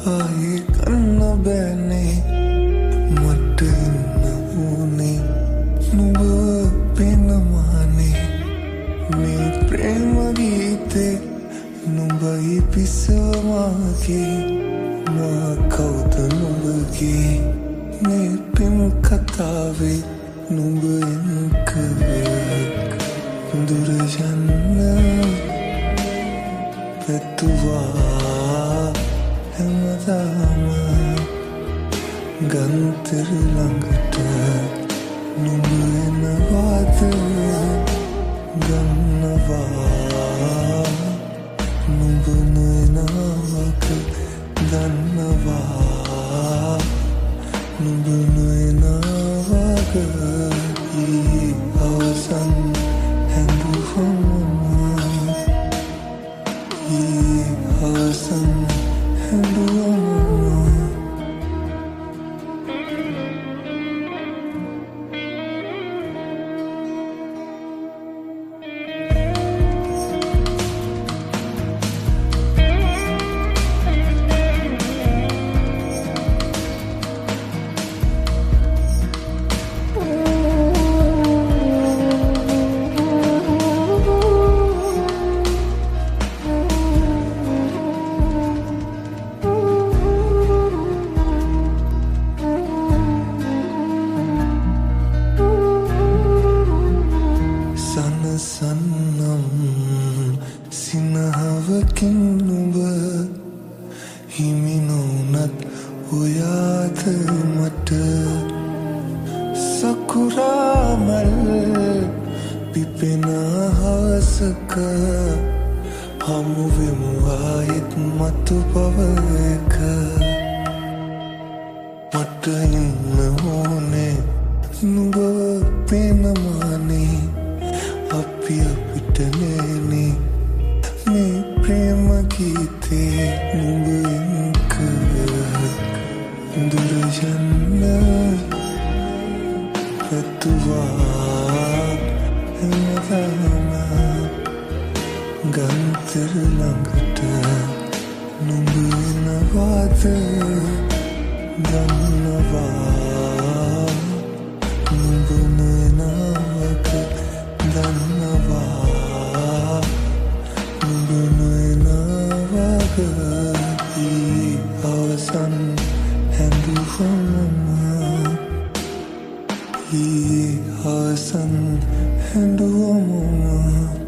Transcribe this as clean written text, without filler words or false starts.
ආයේ කන්න බෑනේ මට ඉන්න ඕනේ නුඹ පෙනමානේ මේ ප්‍රේම ගීතේ නුඹයි පිසවාගේ මා කවුද නුඹගේ මේ ප්‍රේම කතාවේ නුඹ එන්ක දුර යන්න පැතුවා හැමදාම ගන්තර ළඟට නුඹ එනවාද ගන්නවා නුඹ නොයනවක දන්නවා නුඹ නොයනවක ඊ අවසන් හැඳුම් ඊ අවසන් හැඳුම් සන්නම් සිනහවකින් නුඹ හිමි නොවුනත් ඔයාද මට සකුරා මල් පිපෙන හවසක හමු වෙමු ආයෙත් මතු පවක මට ඉන්න ඕනේ නුඹ පෙනමානේ අපි අපිට නෑනේ මේ ප්‍රේම ගීතේ නුඹ එන්ක දුර යන්න පැතුවා හැමදාම ගන්තර ළඟට නුඹ එනවාද දන්නවා නුඹ නොයනවක දන්නවා නුඹ නොයනවක ඊ අවසන් හැඳුම් ඊ අවසන් හැඳුම්